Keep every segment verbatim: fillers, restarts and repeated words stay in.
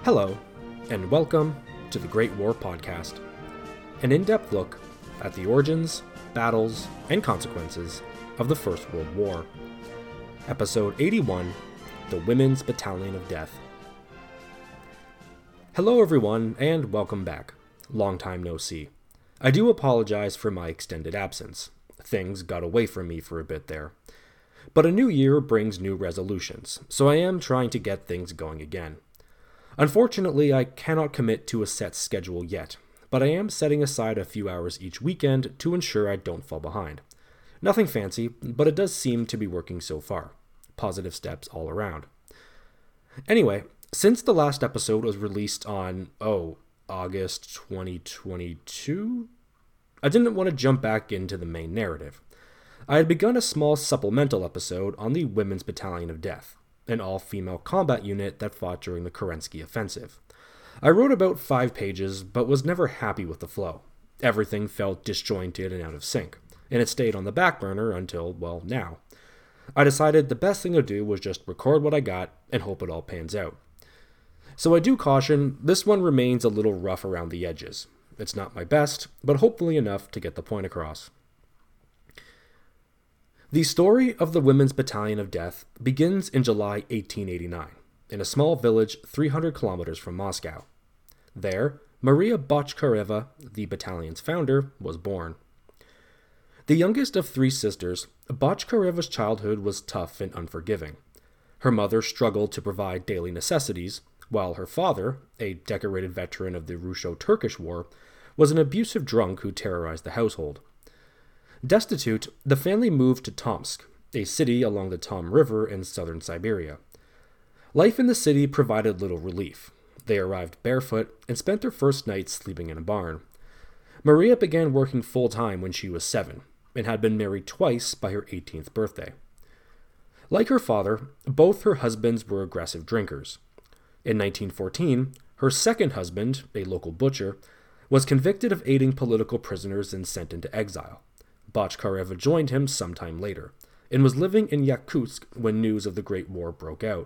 Hello, and welcome to the Great War Podcast, an in-depth look at the origins, battles, and consequences of the First World War. Episode eighty-one, The Women's Battalion of Death. Hello everyone, and welcome back. Long time no see. I do apologize for my extended absence. Things got away from me for a bit there. But a new year brings new resolutions, so I am trying to get things going again. Unfortunately, I cannot commit to a set schedule yet, but I am setting aside a few hours each weekend to ensure I don't fall behind. Nothing fancy, but it does seem to be working so far. Positive steps all around. Anyway, since the last episode was released on, oh, August twenty twenty-two, I didn't want to jump back into the main narrative. I had begun a small supplemental episode on the Women's Battalion of Death, an all-female combat unit that fought during the Kerensky Offensive. I wrote about five pages, but was never happy with the flow. Everything felt disjointed and out of sync, and it stayed on the back burner until, well, now. I decided the best thing to do was just record what I got and hope it all pans out. So I do caution, this one remains a little rough around the edges. It's not my best, but hopefully enough to get the point across. The story of the Women's Battalion of Death begins in July eighteen eighty-nine, in a small village three hundred kilometers from Moscow. There, Maria Botchkareva, the battalion's founder, was born. The youngest of three sisters, Botchkareva's childhood was tough and unforgiving. Her mother struggled to provide daily necessities, while her father, a decorated veteran of the Russo-Turkish War, was an abusive drunk who terrorized the household. Destitute, the family moved to Tomsk, a city along the Tom River in southern Siberia. Life in the city provided little relief. They arrived barefoot and spent their first night sleeping in a barn. Maria began working full-time when she was seven, and had been married twice by her eighteenth birthday. Like her father, both her husbands were aggressive drinkers. In nineteen fourteen, her second husband, a local butcher, was convicted of aiding political prisoners and sent into exile. Botchkareva joined him sometime later, and was living in Yakutsk when news of the Great War broke out.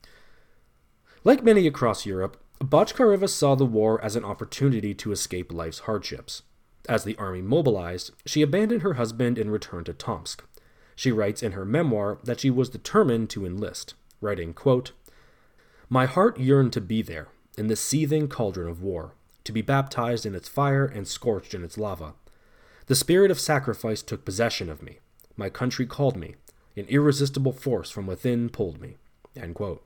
Like many across Europe, Botchkareva saw the war as an opportunity to escape life's hardships. As the army mobilized, she abandoned her husband and returned to Tomsk. She writes in her memoir that she was determined to enlist, writing, quote, "My heart yearned to be there, in the seething cauldron of war, to be baptized in its fire and scorched in its lava. The spirit of sacrifice took possession of me. My country called me. An irresistible force from within pulled me." End quote.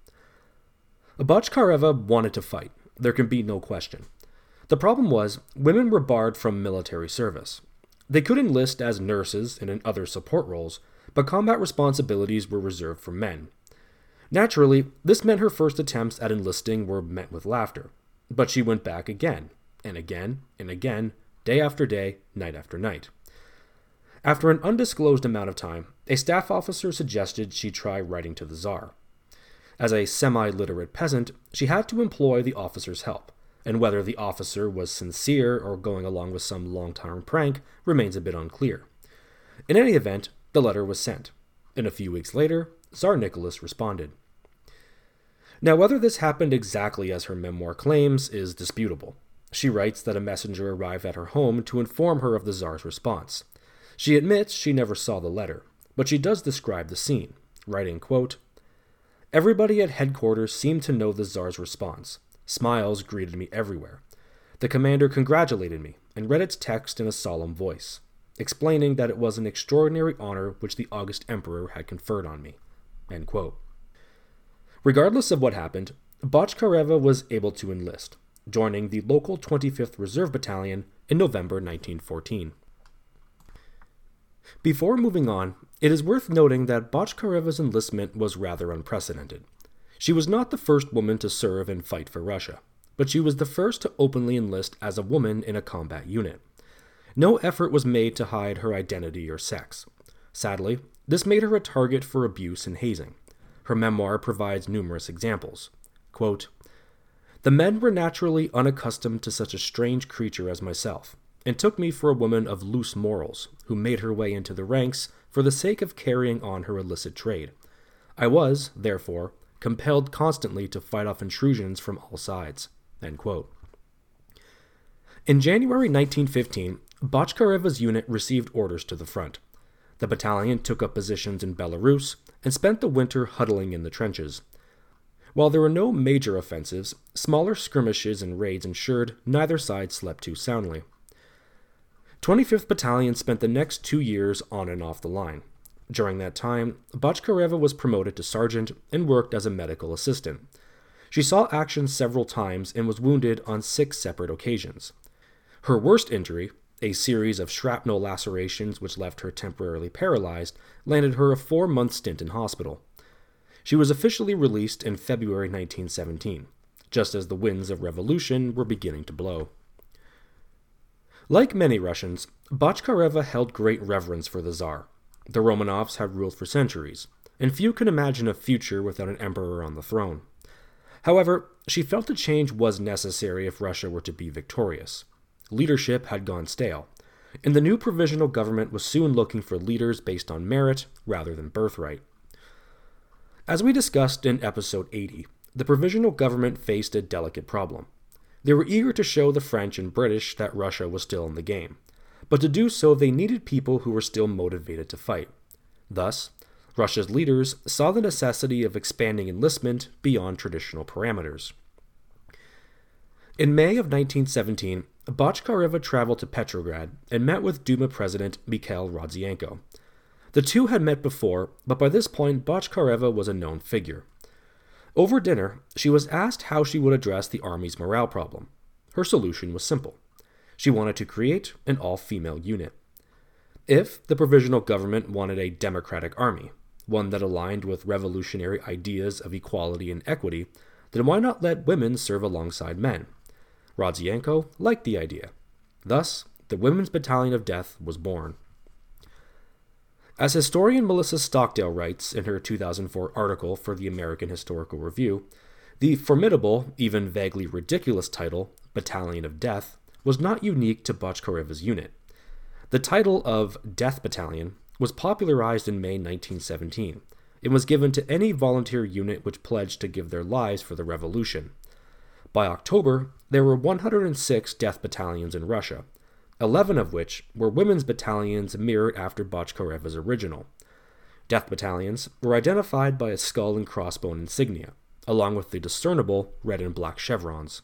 Botchkareva wanted to fight. There can be no question. The problem was, women were barred from military service. They could enlist as nurses and in other support roles, but combat responsibilities were reserved for men. Naturally, this meant her first attempts at enlisting were met with laughter. But she went back again, and again, and again, day after day, night after night. After an undisclosed amount of time, a staff officer suggested she try writing to the Tsar. As a semi-literate peasant, she had to employ the officer's help, and whether the officer was sincere or going along with some long-term prank remains a bit unclear. In any event, the letter was sent, and a few weeks later, Tsar Nicholas responded. Now, whether this happened exactly as her memoir claims is disputable. She writes that a messenger arrived at her home to inform her of the Tsar's response. She admits she never saw the letter, but she does describe the scene, writing, quote, "Everybody at headquarters seemed to know the Tsar's response. Smiles greeted me everywhere. The commander congratulated me and read its text in a solemn voice, explaining that it was an extraordinary honor which the august emperor had conferred on me." End quote. Regardless of what happened, Botchkareva was able to enlist, joining the local twenty-fifth Reserve Battalion in November nineteen fourteen. Before moving on, it is worth noting that Botchkareva's enlistment was rather unprecedented. She was not the first woman to serve and fight for Russia, but she was the first to openly enlist as a woman in a combat unit. No effort was made to hide her identity or sex. Sadly, this made her a target for abuse and hazing. Her memoir provides numerous examples. Quote, "The men were naturally unaccustomed to such a strange creature as myself, and took me for a woman of loose morals, who made her way into the ranks for the sake of carrying on her illicit trade. I was, therefore, compelled constantly to fight off intrusions from all sides." End quote. In January nineteen fifteen, Botchkareva's unit received orders to the front. The battalion took up positions in Belarus and spent the winter huddling in the trenches. While there were no major offensives, smaller skirmishes and raids ensured neither side slept too soundly. twenty-fifth Battalion spent the next two years on and off the line. During that time, Botchkareva was promoted to sergeant and worked as a medical assistant. She saw action several times and was wounded on six separate occasions. Her worst injury, a series of shrapnel lacerations which left her temporarily paralyzed, landed her a four-month stint in hospital. She was officially released in February nineteen seventeen, just as the winds of revolution were beginning to blow. Like many Russians, Botchkareva held great reverence for the Tsar. The Romanovs had ruled for centuries, and few can imagine a future without an emperor on the throne. However, she felt a change was necessary if Russia were to be victorious. Leadership had gone stale, and the new provisional government was soon looking for leaders based on merit rather than birthright. As we discussed in episode eighty, the provisional government faced a delicate problem. They were eager to show the French and British that Russia was still in the game, but to do so they needed people who were still motivated to fight. Thus, Russia's leaders saw the necessity of expanding enlistment beyond traditional parameters. In May of nineteen seventeen, Botchkareva traveled to Petrograd and met with Duma President Mikhail Rodzianko. The two had met before, but by this point Botchkareva was a known figure. Over dinner, she was asked how she would address the army's morale problem. Her solution was simple. She wanted to create an all-female unit. If the provisional government wanted a democratic army, one that aligned with revolutionary ideas of equality and equity, then why not let women serve alongside men? Rodzianko liked the idea. Thus, the Women's Battalion of Death was born. As historian Melissa Stockdale writes in her two thousand four article for the American Historical Review, the formidable, even vaguely ridiculous title, Battalion of Death, was not unique to Botchkareva's unit. The title of Death Battalion was popularized in May nineteen seventeen and was given to any volunteer unit which pledged to give their lives for the revolution. By October, there were one hundred six death battalions in Russia, eleven of which were women's battalions mirrored after Botchkareva's original. Death battalions were identified by a skull and crossbone insignia, along with the discernible red and black chevrons.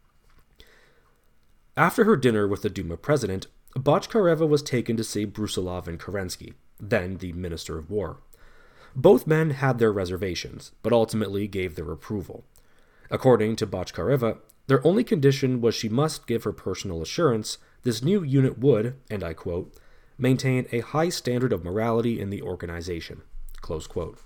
After her dinner with the Duma president, Botchkareva was taken to see Brusilov and Kerensky, then the Minister of War. Both men had their reservations, but ultimately gave their approval. According to Botchkareva, their only condition was she must give her personal assurance this new unit would, and I quote, maintain a high standard of morality in the organization, close quote.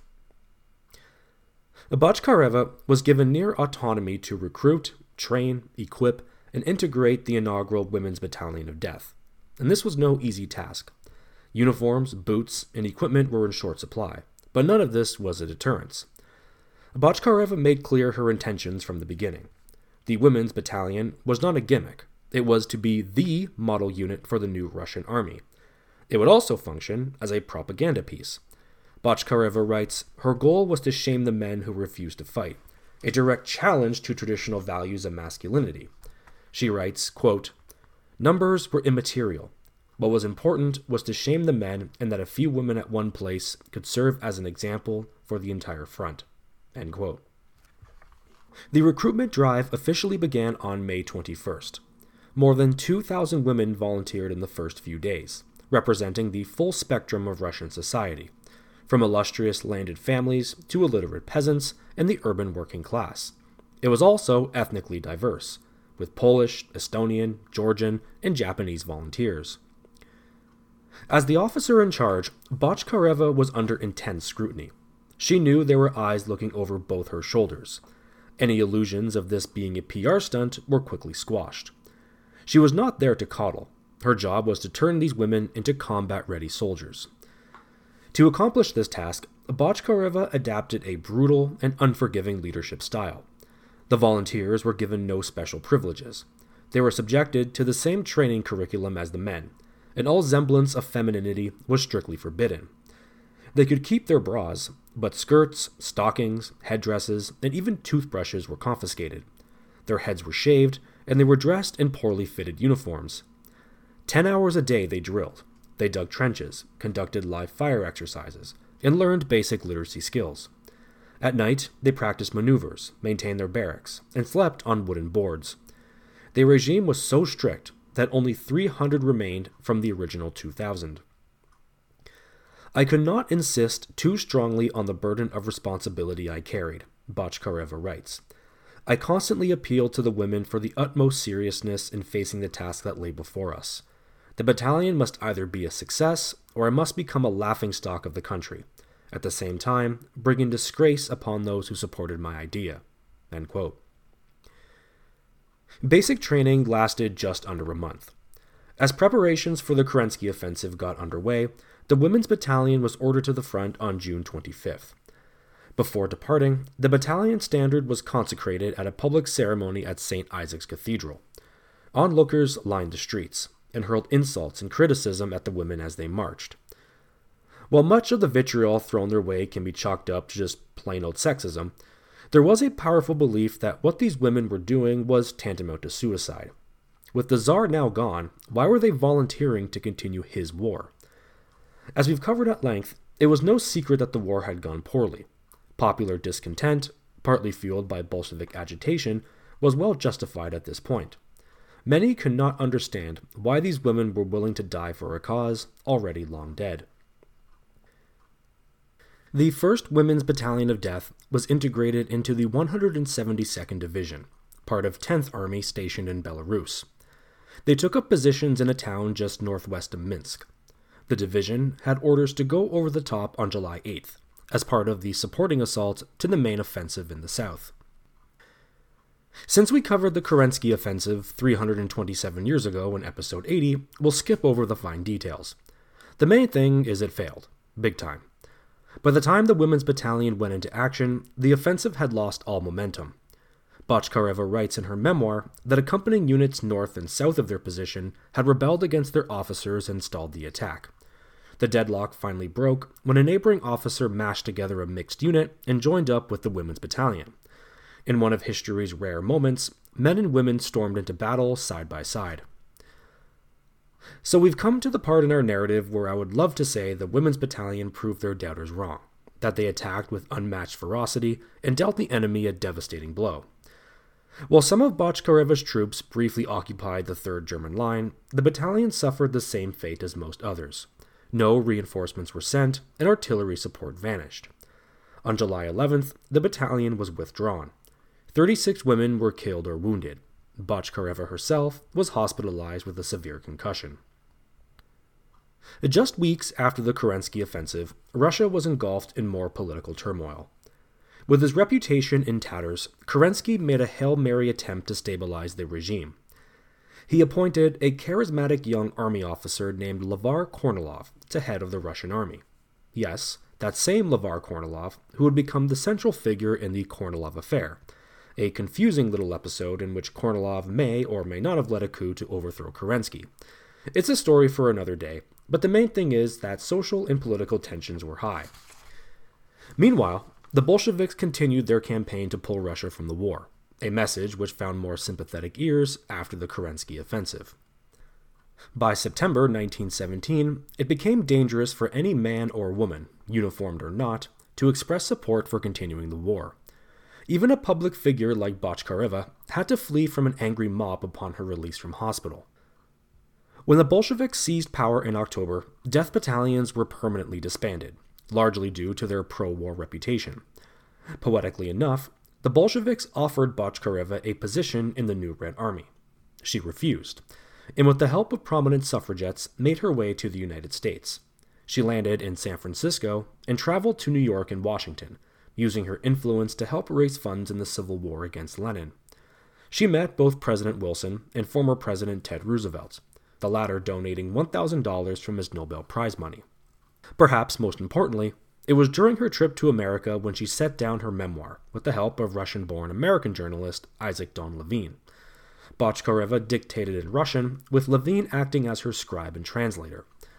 Botchkareva was given near autonomy to recruit, train, equip, and integrate the inaugural Women's Battalion of Death, and this was no easy task. Uniforms, boots, and equipment were in short supply, but none of this was a deterrence. Botchkareva made clear her intentions from the beginning. The Women's Battalion was not a gimmick. It was to be the model unit for the new Russian army. It would also function as a propaganda piece. Botchkareva writes, her goal was to shame the men who refused to fight, a direct challenge to traditional values of masculinity. She writes, quote, numbers were immaterial. What was important was to shame the men and that a few women at one place could serve as an example for the entire front. End quote. The recruitment drive officially began on May twenty-first. More than two thousand women volunteered in the first few days, representing the full spectrum of Russian society, from illustrious landed families to illiterate peasants and the urban working class. It was also ethnically diverse, with Polish, Estonian, Georgian, and Japanese volunteers. As the officer in charge, Botchkareva was under intense scrutiny. She knew there were eyes looking over both her shoulders. Any illusions of this being a P R stunt were quickly squashed. She was not there to coddle. Her job was to turn these women into combat-ready soldiers. To accomplish this task, Botchkareva adapted a brutal and unforgiving leadership style. The volunteers were given no special privileges. They were subjected to the same training curriculum as the men, and all semblance of femininity was strictly forbidden. They could keep their bras, but skirts, stockings, headdresses, and even toothbrushes were confiscated. Their heads were shaved, and they were dressed in poorly fitted uniforms. Ten hours a day they drilled. They dug trenches, conducted live fire exercises, and learned basic literacy skills. At night, they practiced maneuvers, maintained their barracks, and slept on wooden boards. The regime was so strict that only three hundred remained from the original two thousand. I could not insist too strongly on the burden of responsibility I carried, Botchkareva writes. I constantly appealed to the women for the utmost seriousness in facing the task that lay before us. The battalion must either be a success, or it must become a laughingstock of the country, at the same time bringing disgrace upon those who supported my idea." End quote. Basic training lasted just under a month. As preparations for the Kerensky offensive got underway, the Women's Battalion was ordered to the front on June twenty-fifth. Before departing, the battalion standard was consecrated at a public ceremony at Saint Isaac's Cathedral. Onlookers lined the streets and hurled insults and criticism at the women as they marched. While much of the vitriol thrown their way can be chalked up to just plain old sexism, there was a powerful belief that what these women were doing was tantamount to suicide. With the Tsar now gone, why were they volunteering to continue his war? As we've covered at length, it was no secret that the war had gone poorly. Popular discontent, partly fueled by Bolshevik agitation, was well justified at this point. Many could not understand why these women were willing to die for a cause already long dead. The first Women's Battalion of Death was integrated into the one hundred seventy-second Division, part of tenth Army stationed in Belarus. They took up positions in a town just northwest of Minsk. The division had orders to go over the top on July eighth, as part of the supporting assault to the main offensive in the south. Since we covered the Kerensky offensive three hundred twenty-seven years ago in episode eighty, we'll skip over the fine details. The main thing is it failed, big time. By the time the Women's Battalion went into action, the offensive had lost all momentum. Botchkareva writes in her memoir that accompanying units north and south of their position had rebelled against their officers and stalled the attack. The deadlock finally broke when a neighboring officer mashed together a mixed unit and joined up with the Women's Battalion. In one of history's rare moments, men and women stormed into battle side by side. So we've come to the part in our narrative where I would love to say the Women's Battalion proved their doubters wrong, that they attacked with unmatched ferocity and dealt the enemy a devastating blow. While some of Botchkareva's troops briefly occupied the third German line, the battalion suffered the same fate as most others. No reinforcements were sent, and artillery support vanished. On July eleventh, the battalion was withdrawn. thirty-six women were killed or wounded. Botchkareva herself was hospitalized with a severe concussion. Just weeks after the Kerensky offensive, Russia was engulfed in more political turmoil. With his reputation in tatters, Kerensky made a Hail Mary attempt to stabilize the regime. He appointed a charismatic young army officer named Levar Kornilov to head of the Russian army. Yes, that same Levar Kornilov who would become the central figure in the Kornilov affair, a confusing little episode in which Kornilov may or may not have led a coup to overthrow Kerensky. It's a story for another day, but the main thing is that social and political tensions were high. Meanwhile, the Bolsheviks continued their campaign to pull Russia from the war, a message which found more sympathetic ears after the Kerensky offensive. By September nineteen seventeen, it became dangerous for any man or woman, uniformed or not, to express support for continuing the war. Even a public figure like Botchkareva had to flee from an angry mob upon her release from hospital. When the Bolsheviks seized power in October, death battalions were permanently disbanded, largely due to their pro-war reputation. Poetically enough, the Bolsheviks offered Botchkareva a position in the new Red Army. She refused, and with the help of prominent suffragettes, made her way to the United States. She landed in San Francisco and traveled to New York and Washington, using her influence to help raise funds in the Civil War against Lenin. She met both President Wilson and former President Ted Roosevelt, the latter donating one thousand dollars from his Nobel Prize money. Perhaps most importantly, it was during her trip to America when she set down her memoir with the help of Russian-born American journalist Isaac Don Levine. Botchkareva dictated in Russian, with Levine acting as her scribe and translator.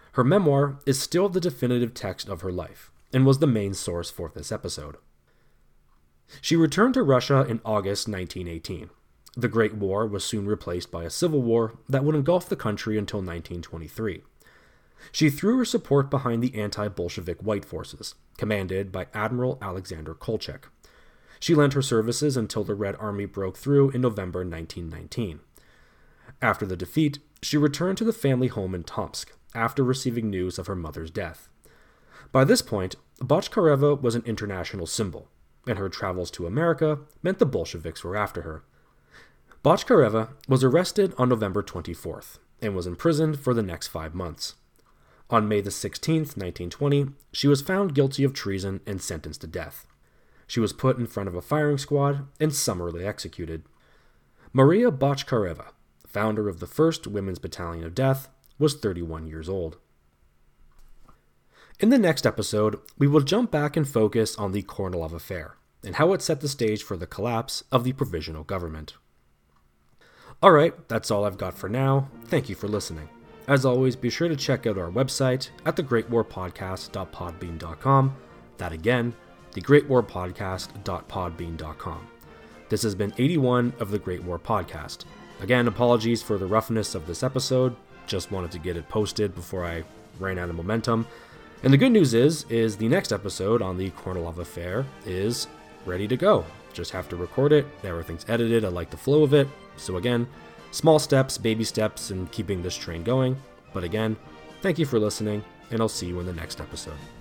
Her memoir is still the definitive text of her life, and was the main source for this episode. She returned to Russia in August nineteen eighteen. The Great War was soon replaced by a civil war that would engulf the country until nineteen twenty-three. She threw her support behind the anti-Bolshevik White Forces, commanded by Admiral Alexander Kolchak. She lent her services until the Red Army broke through in November nineteen nineteen. After the defeat, she returned to the family home in Tomsk after receiving news of her mother's death. By this point, Botchkareva was an international symbol, and her travels to America meant the Bolsheviks were after her. Botchkareva was arrested on November twenty-fourth and was imprisoned for the next five months. On May the sixteenth, nineteen twenty, she was found guilty of treason and sentenced to death. She was put in front of a firing squad and summarily executed. Maria Botchkareva, founder of the first Women's Battalion of Death, was thirty-one years old. In the next episode, we will jump back and focus on the Kornilov affair and how it set the stage for the collapse of the provisional government. Alright, that's all I've got for now. Thank you for listening. As always, be sure to check out our website at the great war podcast dot podbean dot com. That again, the great war podcast dot podbean dot com. This has been eighty-one of the Great War Podcast. Again, apologies for the roughness of this episode. Just wanted to get it posted before I ran out of momentum. And the good news is, is the next episode on the Kornilov affair is ready to go. Just have to record it. Everything's edited. I like the flow of it. So again, small steps, baby steps in keeping this train going. But again, thank you for listening, and I'll see you in the next episode.